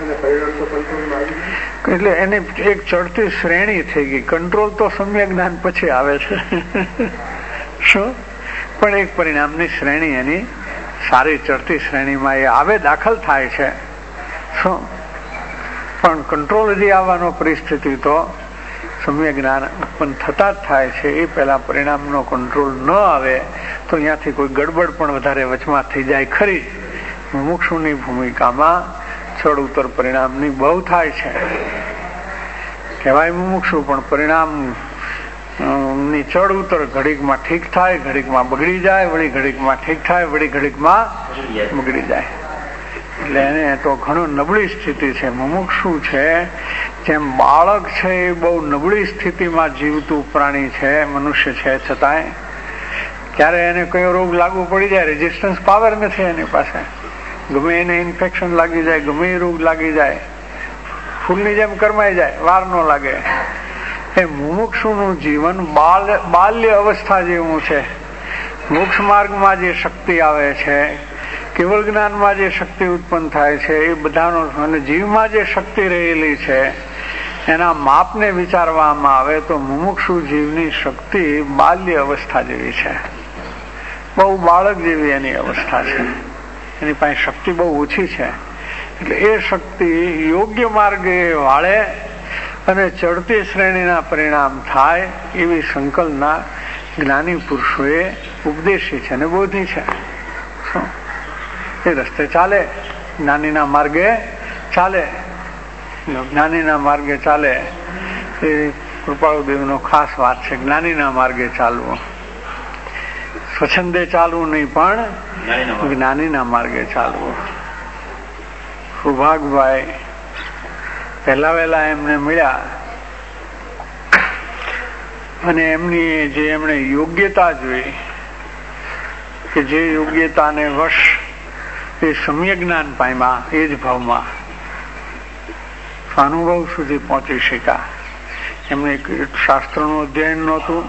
એટલે એની એક ચડતી શ્રેણી થઈ ગઈ. કંટ્રોલ તો સમ્યક જ્ઞાન પછી આવે છે. શું પણ એક પરિણામની શ્રેણી એની સારી ચડતી શ્રેણીમાં એ આવે, દાખલ થાય છે. શું પણ કંટ્રોલ હજી આવવાનો પરિસ્થિતિ તો સમ્યક જ્ઞાન ઉત્પન્ન થતા જ થાય છે. એ પહેલા પરિણામનો કંટ્રોલ ન આવે તો અહીંયાથી કોઈ ગડબડ પણ વધારે વચમાં થઈ જાય ખરી. મુમુક્ષુની ભૂમિકામાં ચડ ઉતર પરિણામની બહુ થાય છે. કહેવાય મુમુક્ષુ પણ પરિણામ ની ચડ ઉતર ઘડીકમાં ઠીક થાય, ઘડીકમાં બગડી જાય, વળી ઘડીકમાં ઠીક થાય, વળી ઘડીકમાં બગડી જાય. એટલે એને તો ઘણું નબળી સ્થિતિ છે. મુમુક્ષુ છે જેમ બાળક છે એ બહુ નબળી સ્થિતિમાં જીવતું પ્રાણી છે, મનુષ્ય છે. છતાંય ક્યારે એને કયો રોગ લાગુ પડી જાય, રેઝિસ્ટન્સ પાવર નથી એની પાસે. ગમે એને ઇન્ફેક્શન લાગી જાય, ગમે એ રોગ લાગી જાય, ફૂલની જેમ કરમાઈ જાય, વાર ન લાગે. એ મુમુક્ષુનું જીવન બાલ્ય અવસ્થા જેવું છે. મોક્ષ માર્ગમાં જે શક્તિ આવે છે, કેવળ જ્ઞાનમાં જે શક્તિ ઉત્પન્ન થાય છે, એ બધાનો અને જીવમાં જે શક્તિ રહેલી છે એના માપને વિચારવામાં આવે તો મુમુક્ષુ જીવની શક્તિ બાલ્ય અવસ્થા જેવી છે. બહુ બાળક જેવી એની અવસ્થા છે. એની પાસે શક્તિ બહુ ઓછી છે. એટલે એ શક્તિ યોગ્ય માર્ગે વાળે અને ચડતી શ્રેણીના પરિણામ થાય એવી સંકલ્પના જ્ઞાની પુરુષોએ ઉપદેશી છે અને બોધી છે. એ રસ્તે ચાલે, જ્ઞાનીના માર્ગે ચાલે. જ્ઞાનીના માર્ગે ચાલે એ કૃપાળુદેવનો ખાસ વાત છે. જ્ઞાનીના માર્ગે ચાલવું, સ્વચ્છંદે ચાલવું નહીં પણ જ્ઞાનીના માર્ગે ચાલવું. સુભાગભાઈ પહેલા વહેલા એમને મળ્યા અને એમની જે એમણે યોગ્યતા જોઈ કે જે યોગ્યતાને વશ એ સમ્યક જ્ઞાન પામ્યા, એ જ ભાવમાં અનુભવ સુધી પહોંચી શક્યા. એમને શાસ્ત્રનું અધ્યયન નહોતું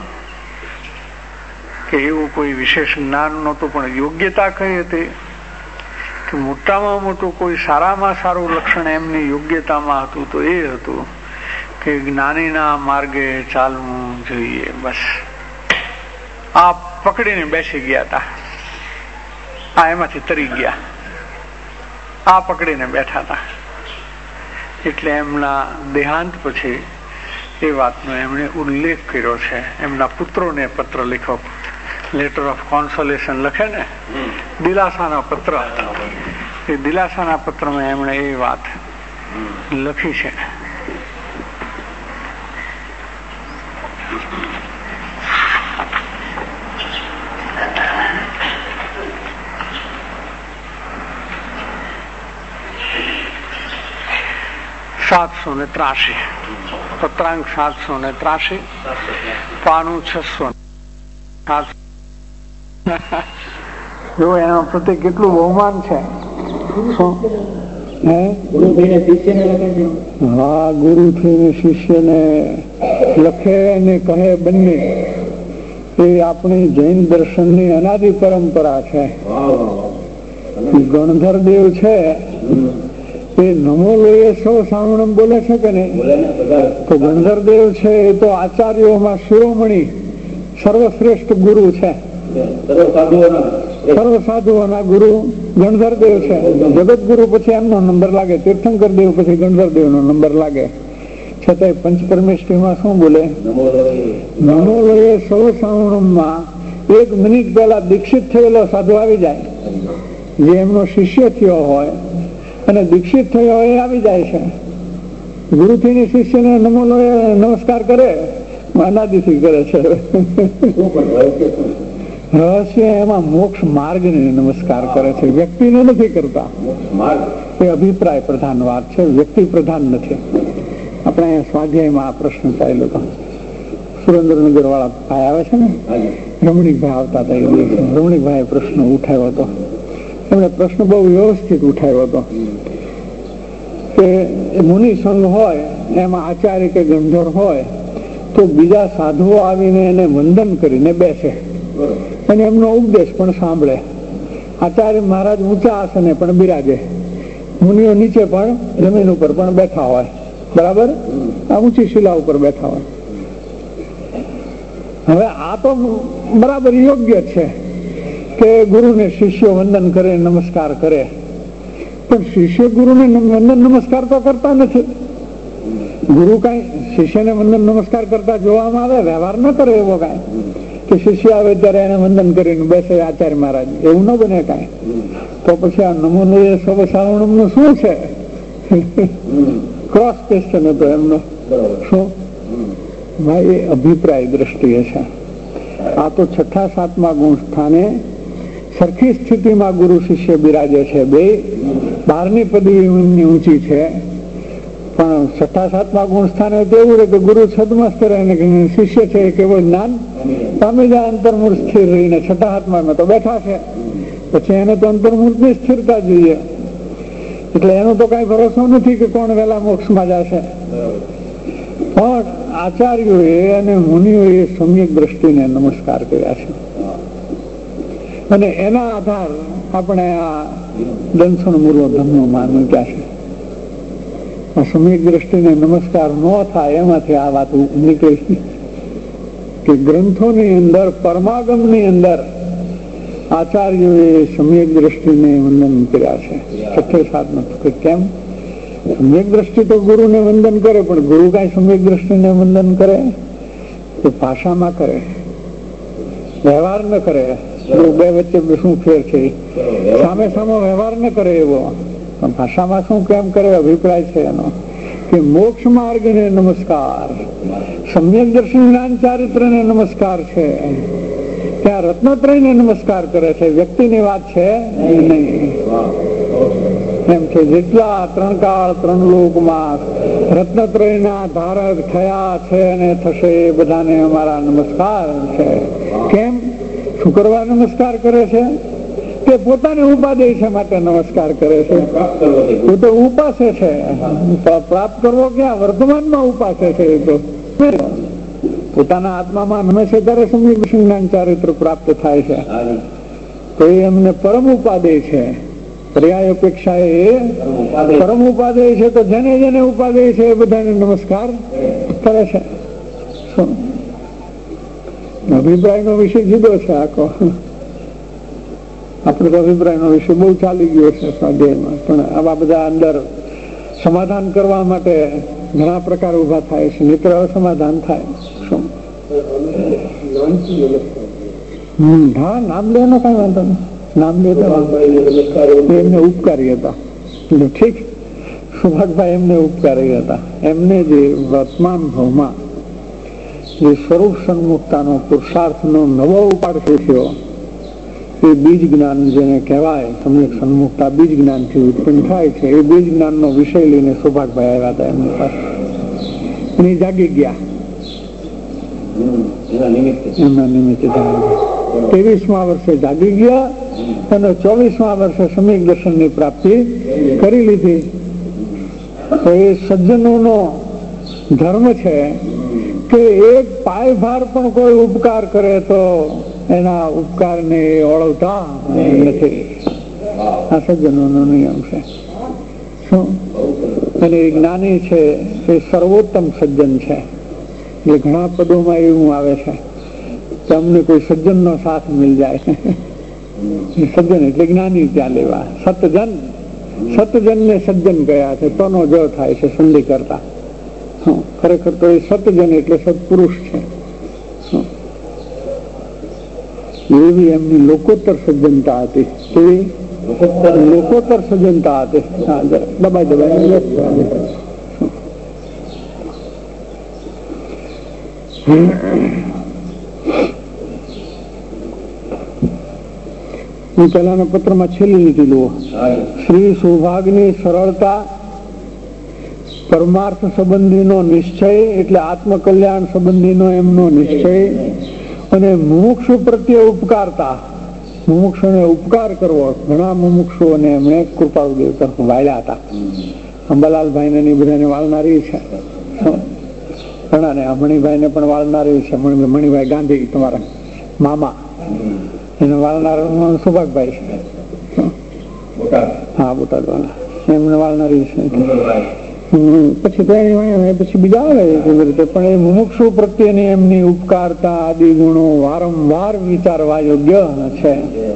કે એવું કોઈ વિશેષ જ્ઞાન નહોતું, પણ યોગ્યતા કઈ હતી કે મોટામાં મોટું કોઈ સારામાં સારું લક્ષણ એમની યોગ્યતામાં હતું તો એ હતું કે જ્ઞાનીના માર્ગે ચાલવું જોઈએ. બસ આ પકડીને બેસી ગયા હતા, આ એમાંથી તરી ગયા, આ પકડીને બેઠા હતા. એટલે એમના દેહાંત પછી એ વાતનો એમણે ઉલ્લેખ કર્યો છે. એમના પુત્રોને પત્ર લખ્યો, લેટર ઓફ કોન્સોલેશન લખે ને, દિલાસાનો પત્ર. એ દિલાસાના પત્રમાં એમણે એ વાત લખી છે. પત્રાંક 783, પાનું 600. જો એના પ્રત્યે કેટલું બહુમાન છે. હા, ગુરુ થઈને શિષ્યને લખે ને કહે બંને એ આપણી જૈન દર્શનની અનાદિ પરંપરા છે. ગણધરદેવ છે એ નમો લોહીએ સૌ સાવણમ બોલે છે કે નહીં? તો ગણધરદેવ છે એ તો આચાર્યોમાં શિરોમણી સર્વશ્રેષ્ઠ ગુરુ છે. સર્વ સાધુઓના ગુરુ ગણધરદેવ છે. જગત ગુરુ પછી એમનો નંબર લાગે, તીર્થંકર દેવ પછી ગણધરદેવ નો નંબર લાગે. છતાંય પંચપરમેષ્ઠીમાં શું બોલે? નમો લોહીએ સૌ સાવણમમાં 1 મિનિટ પહેલા દીક્ષિત થયેલો સાધુ આવી જાય, જે એમનો શિષ્ય થયો હોય અને દીક્ષિત થયો એ આવી જાય છે. ગુરુથી શિષ્યને નમો લોહીએ નમસ્કાર કરે, અનાદિથી કરે છે. રહસ્ય એમાં મોક્ષ માર્ગને નમસ્કાર કરે છે, વ્યક્તિને નથી કરતા. એ અભિપ્રાય પ્રધાન વાત છે, વ્યક્તિ પ્રધાન નથી. આપણે સ્વાધ્યાયમાં આ પ્રશ્ન ચાલ્યો હતો. સુરેન્દ્રનગર વાળા ભાઈ આવે છે ને, રમણીકભાઈ આવતા હતા. રમણીકભાઈ પ્રશ્ન ઉઠાવ્યો હતો. એમણે પ્રશ્ન બહુ વ્યવસ્થિત ઉઠાવ્યો હતો કે મુનિ સંઘ હોય એમાં આચાર્ય કે ગંધર હોય તો બીજા સાધુઓ આવીને એને વંદન કરીને બેસે અને એમનો ઉપદેશ પણ સાંભળે. આચાર્ય મહારાજ ઊંચા આસને પણ બિરાજે, મુનિઓ નીચે પણ જમીન ઉપર પણ બેઠા હોય. બરાબર, આ ઊંચી શિલા ઉપર બેઠા હોય. હવે આ તો બરાબર યોગ્ય છે કે ગુરુને શિષ્યો વંદન કરે, નમસ્કાર કરે. પણ શિષ્ય ગુરુને વંદન નમસ્કાર તો કરતા નથી. ગુરુ કઈ શિષ્યને વંદન નમસ્કાર કરતા જોવામાં આવે? વ્યવહાર ન કરે એવો કઈ કે શિષ્ય આવે ત્યારે એને વંદન કરીને બેસે આચાર્ય મહારાજ, એવું ન બને કઈ. તો પછી આ નમો લોહીએ સૌ સાવણમ નું શું છે? ક્રોસ ક્વેશ્ચન હતો એમનો. શું ભાઈ? એ અભિપ્રાય દ્રષ્ટિએ છે. આ તો 6ઠા 7મા ગુણ સ્થાને સરખી સ્થિતિમાં ગુરુ શિષ્ય બિરાજે છે. બે 12મી પદવી ઊંચી છે, પણ 6ઠા 7મા ગુણ સ્થાને એવું રહે કે ગુરુ છદમસ્ત રહે ને શિષ્ય છે કેવળ જ્ઞાન પામી જાય, અંતર્મૂળ સ્થિર રહીને 6ઠા 7મા તો બેઠા છે. પછી એને તો અંતર્મૂળ ની સ્થિરતા જોઈએ. એટલે એનો તો કઈ ભરોસો નથી કે કોણ વહેલા મોક્ષમાં જશે. પણ આચાર્યોએ અને મુનિઓએ સમ્યક દ્રષ્ટિને નમસ્કાર કર્યા છે અને એના આધાર આપણે આ દંસણ મૂર્વ ધર્મમાં મૂક્યા છે. આ સમ્યક દ્રષ્ટિને નમસ્કાર ન થાય એમાંથી આ વાત નીકળી કે ગ્રંથોની અંદર, પરમાગમની અંદર આચાર્યોએ સમ્યક દ્રષ્ટિને વંદન કર્યા છે. 6ઠે 7માં કેમ? સમ્યક દ્રષ્ટિ તો ગુરુને વંદન કરે, પણ ગુરુ કઈ સમ્યક દ્રષ્ટિને વંદન કરે? તો ભાષામાં કરે, વ્યવહાર ન કરે. બે વચ્ચે શું ફેર છે? સામે સામે વ્યવહાર ન કરે એવો, ભાષામાં શું કેમ કરે? અભિપ્રાય છે એનો કે મોક્ષ માર્ગને નમસ્કાર, સમ્યક દર્શન જ્ઞાન ચારિત્રને નમસ્કાર છે. ત્યાં રત્નત્રયને નમસ્કાર કરે છે, વ્યક્તિની વાત છે નહીં. એમ છે. જેટલા ત્રણ કાળ ત્રણ લોકમાં રત્નત્રયના ધારક થયા છે અને થશે એ બધાને અમારા નમસ્કાર છે. કેમ? શું કરવા નમસ્કાર કરે છે? તે પોતાની ઉપાદેય છે માટે નમસ્કાર કરે છે. એ તો ઉપાસે છે. પ્રાપ્ત કરવો ક્યાં? વર્તમાનમાં ઉપાસે છે. એ તો પોતાના આત્મામાં હંમેશા ત્યારે સમ્યક જ્ઞાન ચારિત્ર પ્રાપ્ત થાય છે. તો એ એમને પરમ ઉપાદેય છે. પર્યાય અપેક્ષા એ પરમ ઉપાદેય છે. તો જેને જેને ઉપાદેય છે એ બધાને નમસ્કાર કરે છે. અભિપ્રાય નો વિષય જુદો છે આખો. આપણે તો અભિપ્રાય નો વિષય બહુ ચાલી ગયો છે સ્વાધ્યાયમાં, પણ આવા બધા અંદર સમાધાન કરવા માટે ઘણા પ્રકાર ઉભા થાય છે. મિત્ર અસમાધાન થાય. શું હા, નામ લેવાનો કઈ વાંધો નહીં. નામ લેતા એમને ઉપકારી હતા. ઠીક, સુભાગભાઈ એમને ઉપકારી હતા. એમને જે વર્તમાન ભાવમાં જે સ્વરૂપ સન્મુક્તાનો પુરુષાર્થનો નવો ઉપાડ થયો એ બીજ જ્ઞાન જેને કહેવાય, તમને સન્મુક્તા બીજ જ્ઞાનથી ઉત્પન્ન થાય છે. એ બીજ જ્ઞાનનો વિષય લઈને સુભાગભાઈ આવ્યા હતા એમની પાસે. અને જાગી ગયા એમના નિમિત્તે. 23મા વર્ષે જાગી ગયા અને 24મા વર્ષે સમ્યક દર્શનની પ્રાપ્તિ કરી લીધી. તો એ સજ્જનોનો ધર્મ છે કે એક પાયભાર પણ કોઈ ઉપકાર કરે તો એના ઉપકારને ઓળવતા નથી. આ સજ્જનોનો નિયમ છે. શું? અને એ જ્ઞાની છે એ સર્વોત્તમ સજ્જન છે. એટલે ઘણા પદોમાં એવું આવે છે કે અમને કોઈ સજ્જનનો સાથ મિલ જાય. સજ્જન એટલે જ્ઞાની ત્યાં લેવા. સતજનને સજ્જન ગયા છે. તોનો જ થાય છે સંધિ કરતા. ખરેખર તો એ સતજન એટલે સત્પુરુષ છે. એવી એમની લોકોત્તર સજ્જનતા હતી. કેવી લોકોત્તર સજ્જનતા હતી. દબાઈ હું પેલાના પત્રમાં છેલ્લી લીધેલું. શ્રી સૌભાગની સરળતા, પરમાર્થ સંબંધીનો નિશ્ચય એટલે આત્મકલ્યાણ સંબંધીનો એમનો નિશ્ચય, અને મુમુક્ષુ પ્રત્યે ઉપકારતા, મુમુક્ષુને ઉપકાર કરવો. ઘણા મુમુક્ષુઓને એમણે કૃપાળુ દેવતા વાળ્યા હતા. અંબાલાલભાઈ ને બધાને વાળનારી છે. ઘણાને મણિભાઈ ને પણ વાળનારી છે. મણિભાઈ ગાંધી તમારા મામા, એને વાળનાર સુભાગભાઈ છે. હા, બોટાદ વાળા એમને વાળનારી છે. પછી બીજા આવે રીતે. પણ એ મુમુક્ષુ પ્રત્યેની એમની ઉપકારતા આદિ ગુણો વારંવાર વિચારવા યોગ્ય છે.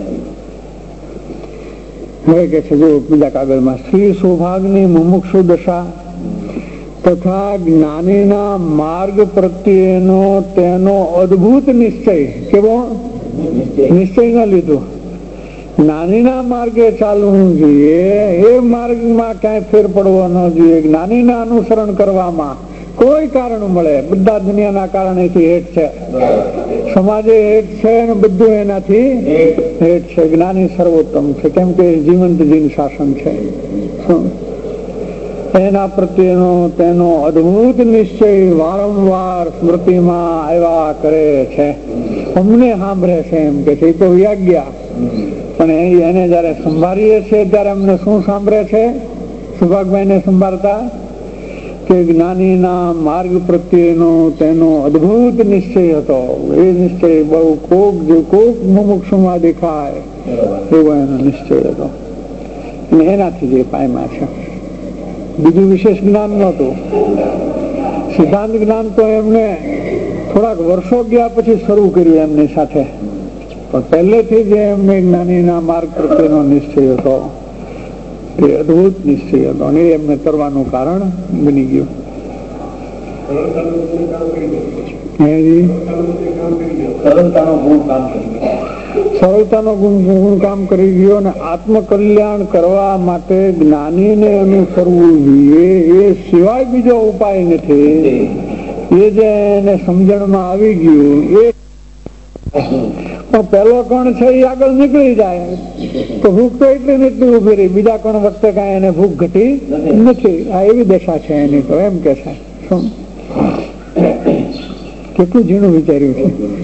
હવે કે છે જો બીજા કાગળમાં, શ્રી સૌભાગની મુમુક્ષુ દશા તથા જ્ઞાનીના માર્ગ પ્રત્યેનો તેનો અદભુત નિશ્ચય. કેવો નિશ્ચય ના લીધો? જ્ઞાનીના માર્ગે ચાલવું જોઈએ. એ માર્ગમાં ક્યાંય ફેર પડવો ન જોઈએ. જ્ઞાનીના અનુસરણ કરવામાં કોઈ કારણ મળે, બધા દુનિયાના કારણેથી હેઠ છે. સમાજે હેઠ છે અને બધું એનાથી હેઠ છે. જ્ઞાની સર્વોત્તમ છે, કેમ કે જીવંત જીન શાસન છે. એના પ્રત્યેનો તેનો અદભુત નિશ્ચય વારંવાર સ્મૃતિમાં આવ્યા કરે છે. અમને સાંભળે છે એમ કે છે. એ તો વ્યાજ્ઞા, પણ એને જયારે સંભાળીએ છીએ ત્યારે અમને શું સાંભળે છે? સુભાગભાઈ ને સંભાળતા કે જ્ઞાનીના માર્ગ પ્રત્યેનો તેનો અદભુત નિશ્ચય હતો. એ નિશ્ચય બહુ કોક મુમુક્ષુમાં દેખાય એવો એનો નિશ્ચય હતો. અને એનાથી જે પાયમાં છે. બીજું વિશેષ જ્ઞાન નહોતું. સિદ્ધાંત જ્ઞાન તો એમને થોડાક વર્ષો ગયા પછી શરૂ કર્યું એમની સાથે. પણ પહેલેથી જે એમને જ્ઞાનીના માર્ગ પ્રત્યેનો નિશ્ચય હતો તે અદભુત નિશ્ચય હતો. અને એમને કરવાનું કારણ બની ગયું. સરળતાનો ગુણ કામ કરી ગયો. અને આત્મકલ્યાણ કરવા માટે જ્ઞાનીને અનુસરવું જોઈએ. એ સિવાય બીજો ઉપાય નથી. એ જે એને સમજણમાં આવી ગયું એ પણ પેલો કણ છે એ આગળ નીકળી જાય તો ભૂખ તો એટલી ને એટલી ઉભી રહી, બીજા કણ વખતે કાંઈ એને ભૂખ ઘટી નથી. આ એવી દશા છે એની, તો એમ કે છે. શું કેટલું ઝીણું વિચાર્યું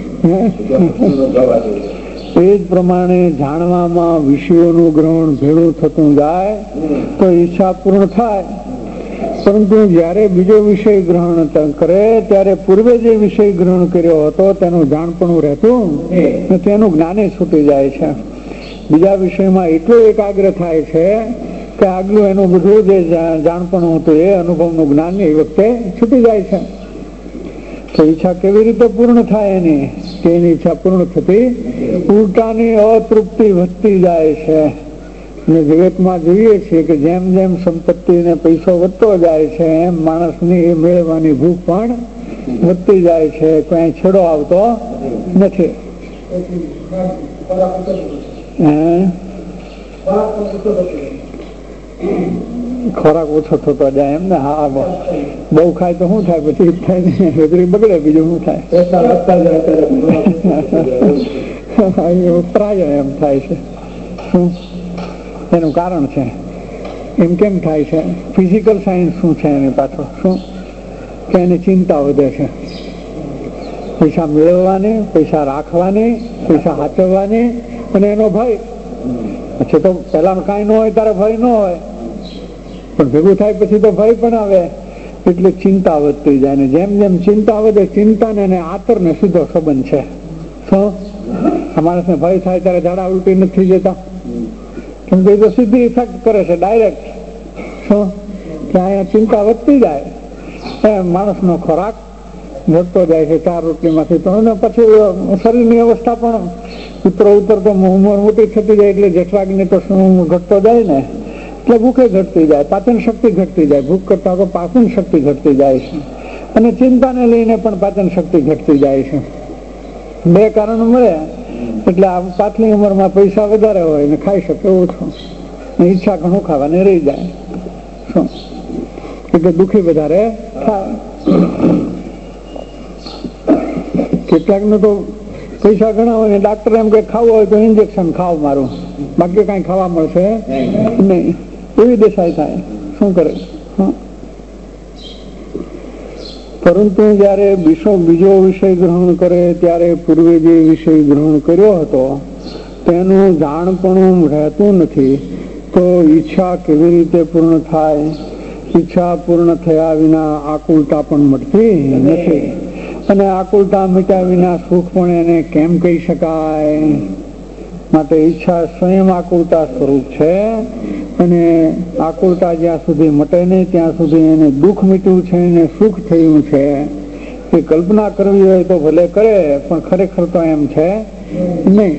છે. એ જ પ્રમાણે જાણવામાં વિષયોનું ગ્રહણ ભેળું થતું જાય તો ઈચ્છા પૂર્ણ થાય. પરંતુ જયારે બીજો વિષય ગ્રહણ કરે ત્યારે પૂર્વે જે વિષય ગ્રહણ કર્યો હતો તેનું જાણપણું રહેતું તેનું જ્ઞાને છૂટી જાય છે. બીજા વિષયમાં એટલું એકાગ્ર થાય છે કે આગલું એનું બધું જે જાણપણું હતું એ અનુભવનું જ્ઞાન એ વખતે છૂટી જાય છે. તો ઈચ્છા કેવી રીતે પૂર્ણ થાય એની, કે એની ઈચ્છા પૂર્ણ થતી ઉલટાની અતૃપ્તિ વધતી જાય છે. અને જગતમાં જોઈએ છીએ કે જેમ જેમ સંપત્તિ ને પૈસો વધતો જાય છે એમ માણસની એ મેળવવાની ભૂખ પણ વધતી જાય છે. ક્યાંય છેડો આવતો નથી. ખોરાક ઓછો થતો જાય એમ ને. હા, બહુ ખાય તો શું થાય, પછી થાય ને વેગરી બગડે, બીજું શું થાય, ઉતરાય એમ થાય છે. શું એનું કારણ છે? એમ કેમ થાય છે? ફિઝિકલ સાયન્સ શું છે એની પાછળ? શું કે એની ચિંતા વધે છે. પૈસા મેળવવાની, પૈસા રાખવાની, પૈસા સાચવવાની, અને એનો ભય. પછી તો પેલા કાંઈ ન હોય ત્યારે ભય ન હોય, પણ ભેગું થાય પછી તો ભય પણ આવે. એટલે ચિંતા વધતી જાય ને જેમ જેમ ચિંતા વધે, ચિંતા ને આતર ને સીધો સંબંધ છે. શું માણસને ભય થાય ત્યારે ઝાડા ઉલટી નથી જતા? કેમ કે તો સીધી ઇફેક્ટ કરે છે ડાયરેક્ટ. શું કે અહીંયા ચિંતા વધતી જાય એમ માણસનો ખોરાક ઘટતો જાય છે 4 રોટલીમાંથી. તો પછી શરીરની અવસ્થા પણ ઉતરતો ઉંમર મોટી થતી જાય એટલે જઠરાગ્નિ તો ઘટતો જાય ને, એટલે ભૂખે ઘટતી જાય, પાચન શક્તિ ઘટતી જાય. ભૂખ કરતા તો પાચન શક્તિ ઘટતી જાય છે, અને ચિંતાને લઈને પણ પાચન શક્તિ ઘટતી જાય છે. 2 કારણ મળે એટલે આ પાછલી ઉંમરમાં પૈસા વધારે હોય ને ખાઈ શકે ઓછું, ઈચ્છા ઘણું ખાવાની રહી જાય. શું એટલે દુઃખી વધારે થાય. કેટલાકને તો પૈસા ઘણા હોય ને ડાક્ટર એમ કે ખાવું હોય તો ઇન્જેક્શન ખાવ મારું, બાકી કઈ ખાવા મળશે નહીં, એવી દશાય થાય. શું કરે? પરંતુ જયારે બીજો વિષય ગ્રહણ કરે ત્યારે પૂર્વે જે વિષય ગ્રહણ કર્યો હતો તેનું જાણપણું રહેતું નથી, તો ઈચ્છા કેવી રીતે પૂર્ણ થાય? ઈચ્છા પૂર્ણ થયા વિના આકુલતા પણ મળતી નથી, અને આકુલતા મિટ્યા વિના સુખ પણ એને કેમ કહી શકાય? માટે ઈચ્છા સ્વયં આકુલતા સ્વરૂપ છે, અને આકુલતા જ્યાં સુધી મટે નહીં ત્યાં સુધી એને દુઃખ મીટ્યું છે અને સુખ થયું છે. એ કલ્પના કરવી હોય તો ભલે કરે, પણ ખરેખર તો એમ છે નહીં.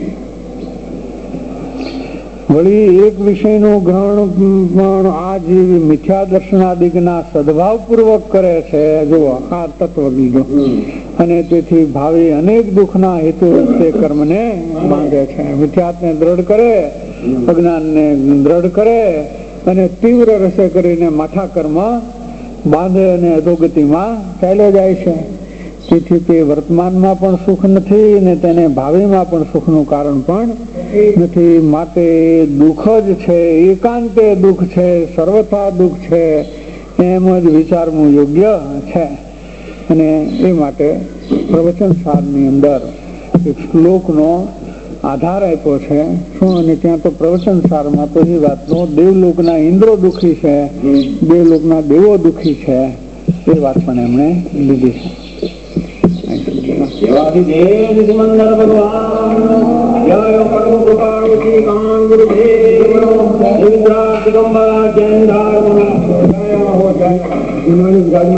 વળી એક વિષયનું ગ્રહણ પણ આ જેવી મિથ્યા દર્શનાદિકના સદભાવપૂર્વક કરે છે. જો આ તત્વ બીજો, અને તેથી ભાવિ અનેક દુઃખના હેતુ તે કર્મને માંગે છે. મિથ્યાત્ને દ્રઢ કરે, અજ્ઞાનને દ્રઢ કરે, અને તીવ્ર રસે કરીને માઠા કર્મ બાંધે અને અધોગતિમાં ચાલ્યો જાય છે. તેથી તે વર્તમાનમાં પણ સુખ નથી ને તેને ભાવિમાં પણ સુખનું કારણ પણ નથી. માટે દુઃખ જ છે, એકાંતે દુઃખ છે, સર્વથા દુઃખ છે, એમ જ વિચારવું યોગ્ય છે. અને એ માટે પ્રવચન સારની અંદર એક શ્લોકનો આધાર આપ્યો છે. શું? અને ત્યાં તો પ્રવચન સારમાં તો એ વાતનો દેવલોકના ઇન્દ્રો દુઃખી છે, દેવલોકના દેવો દુઃખી છે, એ વાત પણ એમણે લીધી છે. ભગવાન